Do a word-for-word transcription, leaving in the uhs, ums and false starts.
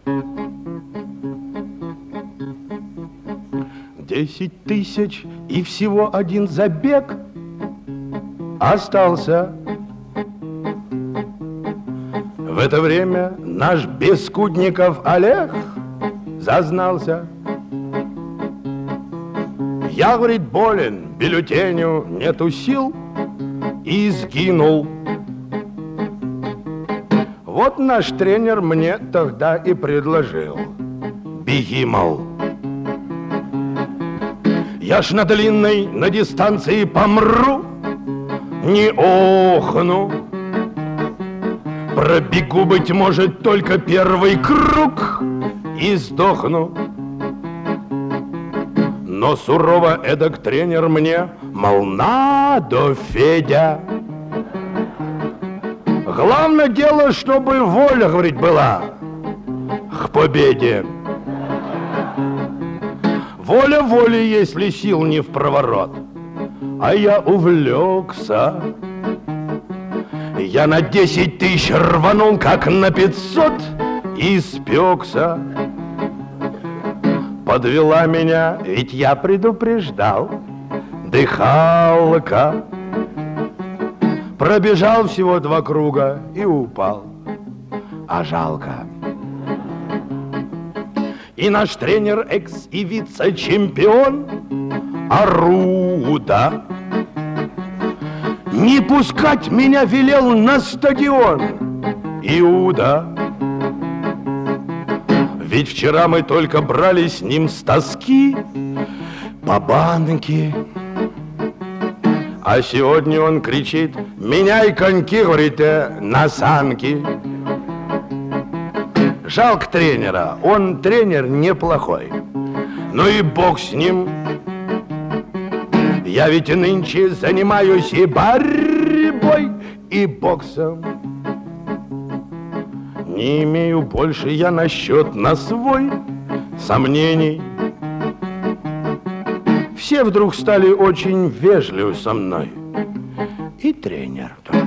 Десять тысяч и всего один забег остался. В это время наш Бескудников Олег зазнался. Я, говорит, болен, бюллетеню нету сил, и сгинул. Вот наш тренер мне тогда и предложил: беги, мол. Я ж на длинной, на дистанции помру, не охну. Пробегу, быть может, только первый круг и сдохну. Но сурово эдак тренер мне, мол, надо, Федя. Главное дело, чтобы воля, говорит, была к победе. Воля воли, если сил не в проворот. А я увлекся. Я на десять тысяч рванул, как на пятьсот, и спекся. Подвела меня, ведь я предупреждал, дыхалка. Пробежал всего два круга и упал. А жалко. И наш тренер, экс и вице-чемпион Аруда не пускать меня велел на стадион Иуда. Ведь вчера мы только брали с ним с тоски по банке. А сегодня он кричит: меняй коньки, говорит, на санки. Жалко тренера, он тренер неплохой. Ну и бог с ним. Я ведь и нынче занимаюсь и борьбой, и боксом. Не имею больше я насчет на свой сомнений. Все вдруг стали очень вежливы со мной. И тренер тоже.